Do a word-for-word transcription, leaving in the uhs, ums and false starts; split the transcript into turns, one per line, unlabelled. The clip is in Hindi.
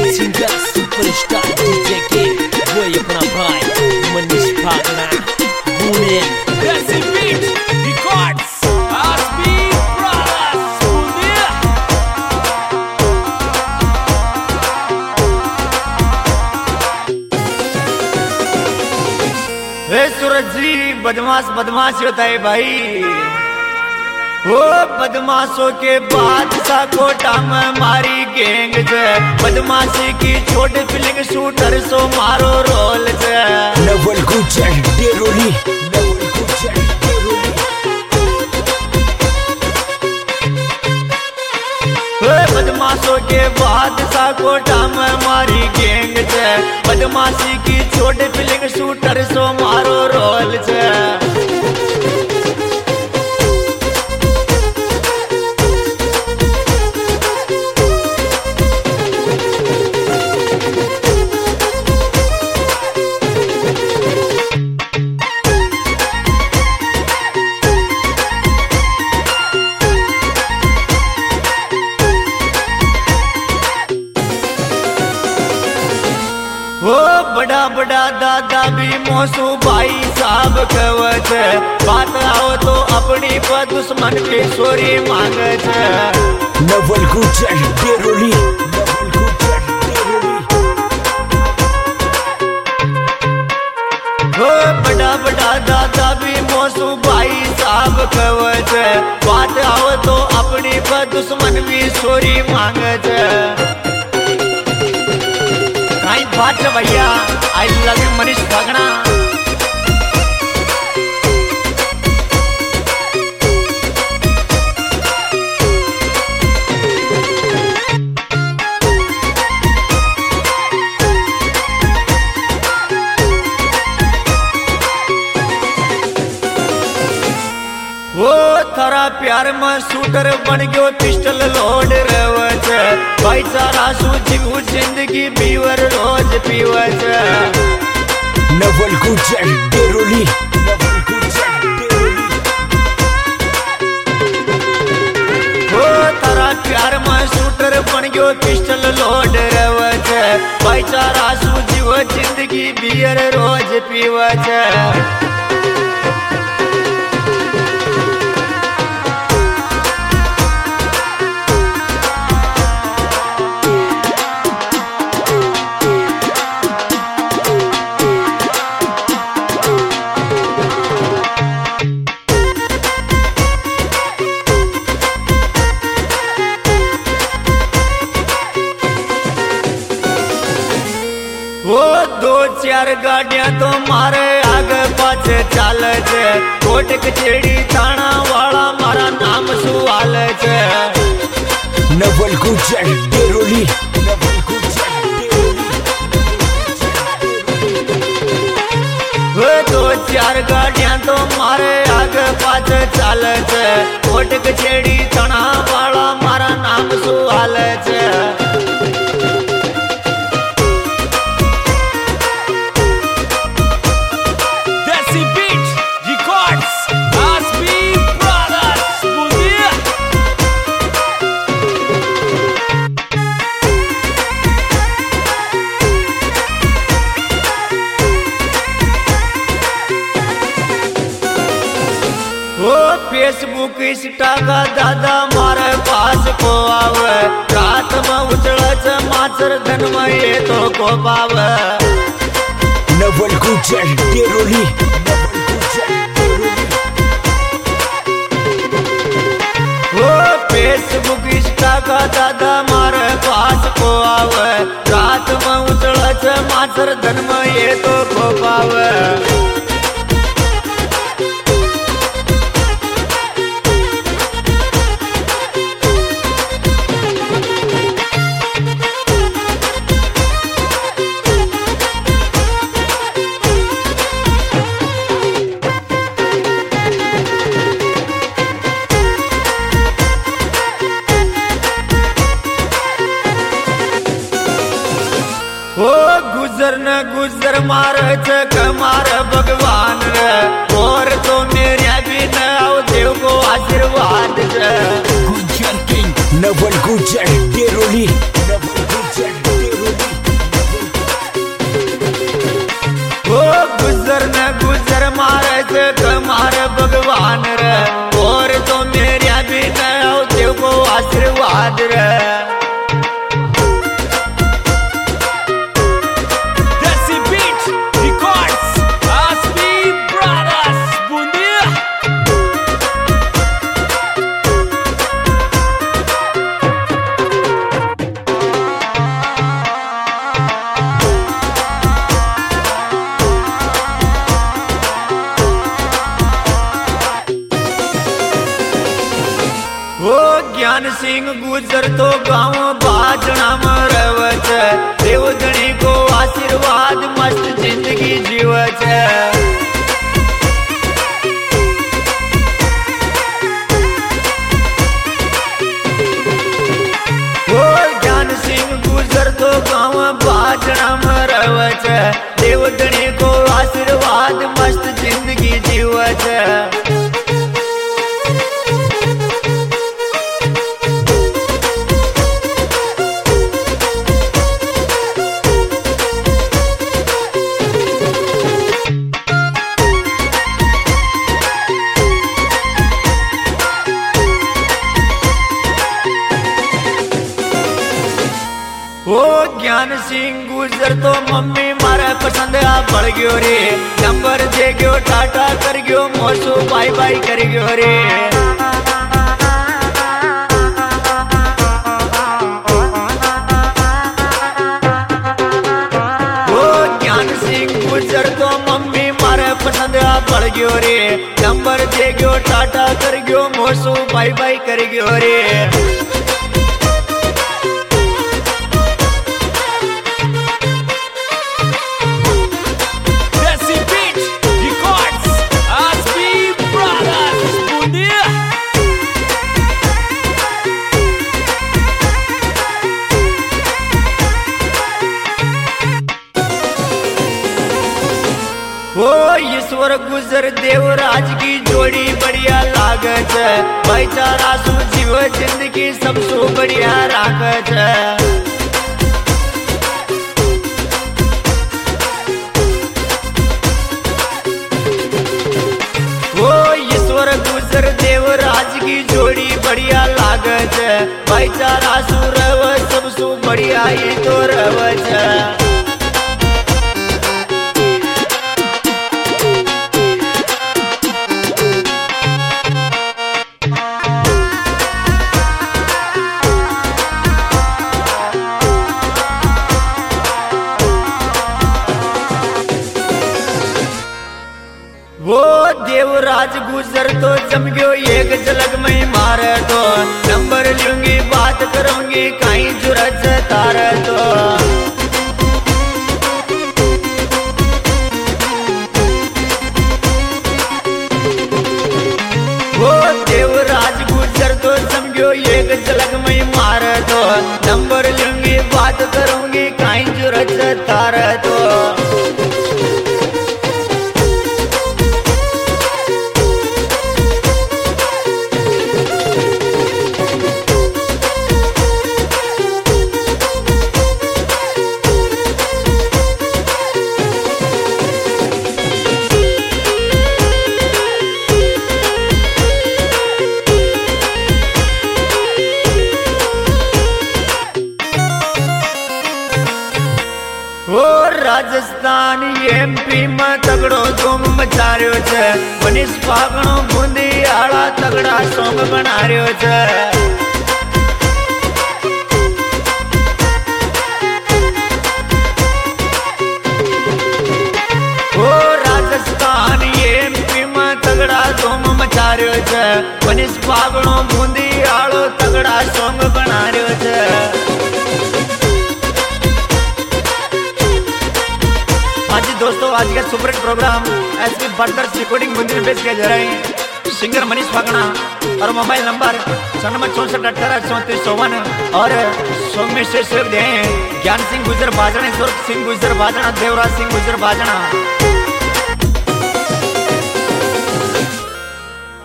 सिंगर सुपरस्टार डीजे के वो अपना भाई मनीष भागना पुणे देसी बीट रिकॉर्ड्स आसपी ब्रदर्स पुणे।
हे सूरज जी बदमाश बदमाश होता है भाई। वो बदमाशों के बादशाह कोटा में मारी गैंग से बदमाशी की छोटी फिलिंग शूटर सो मारो रोल से
नवल गुजर डेरोली नवल गुजर डेरोली।
बदमाशों के बादशाह कोटा में मारी गैंग से बदमाशी की छोटी फिलिंग शूटर सो मारो रोल से। वो बड़ा बड़ा दादा भी मौसू भाई साहब कहवत बात आओ तो अपनी पर दुश्मन की सोरी मांगत।
नवल गुजर डेरोली नवल गुजर डेरोली।
वो बड़ा बड़ा दादा भी मौसू भाई साहब कहवत बात आओ तो अपनी पर दुश्मन भी सोरी मांगत। आई बात भैया आई लव यू मनीष भागना। वो थारा प्यार में शूटर बन गयो पिस्टल लोड रवच भाईचारा सूझू जिंदगी पीवर रोज पीवच।
नवल गुजर डेरोली नवल गुजर डेरोली।
वो थारा प्यार में शूटर बन गयो पिस्टल लोड रवच भाईचारा सूझू जिंदगी बियर रोज पीवच। वो दो चार गाड़ियां तो मारे आगे पाछे चाले छे कोर्ट कचेड़ी थाना वाला मारा नाम सुवाल छे।
नवल गुजर डेरोली नवल गुजर डेरोली।
वो दो चार गाड़ियां तो मारे आगे पाछे चाले छे कोर्ट कचेड़ी थाना वाला मारा नाम सुवाल छे। वो फेसबुक इंस्टा का दादा मारे पास को आवे रात में उछल माचर धन में ये तो को पावे।
नवल गुजर डेरोली नवल गुजर डेरोली।
वो फेसबुक इंस्टा का दादा मारे पास को आवे रात में उछल माचर धन में ये तो को पावे। वो गुजर न गुजर मारे छक मारे भगवान रे और तो मेरे भी न आओ देव को आशीर्वाद छे।
गुजर किंग नवल गुजर डेरोली नवल गुजर डेरोली।
थे कमारे भगवान रे और तो मेरा भी न देव को आशीर्वाद रे ज्ञान सिंह गुजर तो गाँव बाजना मरवच देवधनी को आशीर्वाद मस्त जिंदगी जीवच ओ ज्ञान सिंह गुजर तो गाँव बाजना मरवच देवधनी को आशीर्वाद मस्त जिंदगी जीवच ओ ज्ञान सिंह गुजर तो मम्मी मारे पसंद आ बढ़ गयो रे नंबर दे गयो टाटा कर गयो मोसो बाय बाय कर गयो रे ओ ज्ञान सिंह गुजर तो मम्मी मारे पसंद आ बढ़ गयो रे नंबर दे गयो टाटा कर गयो मोसो बाय बाय कर गयो रे ओ ईश्वर गुजर देवराज की जोड़ी बढ़िया लागत भाईचारा सु जीव जिंदगी सबसो बढ़िया रागत ओ ईश्वर गुजर देवराज की जोड़ी बढ़िया लागत भाईचारा सु रव सबसो बढ़िया ही तो रवच वो देवराज गुजर तो जम गयो एक झलक में मारे तो नंबर लूंगी बात करूंगी कहीं जुरत तारे तो वो देवराज गुजर तो जम गयो एक झलक में मारे तो नंबर लूंगी बात करूंगी कहीं जुरत तारे तो राजस्थान एमपी में तगड़ो धूम मचार्यो छे मनीष फागणो बूंदी आला तगड़ा सॉन्ग बनार्यो छे ओ राजस्थान एमपी में तगड़ा धूम मचार्यो छे मनीष फागणो बूंदी आलो तगड़ा सॉन्ग बनार्यो छे दोस्तों आज का super hit program SP brothers recording Bundi में पेश किया जा रहा है सिंगर मनीष फागणा और मोबाइल नंबर नंबर चौसठ अठारह चौंतीस चौवन और सॉन्ग में शेष दे ज्ञान सिंह गुजर बाजना स्वर्ग सिंह गुजर बाजना देवराज सिंह गुजर बाजना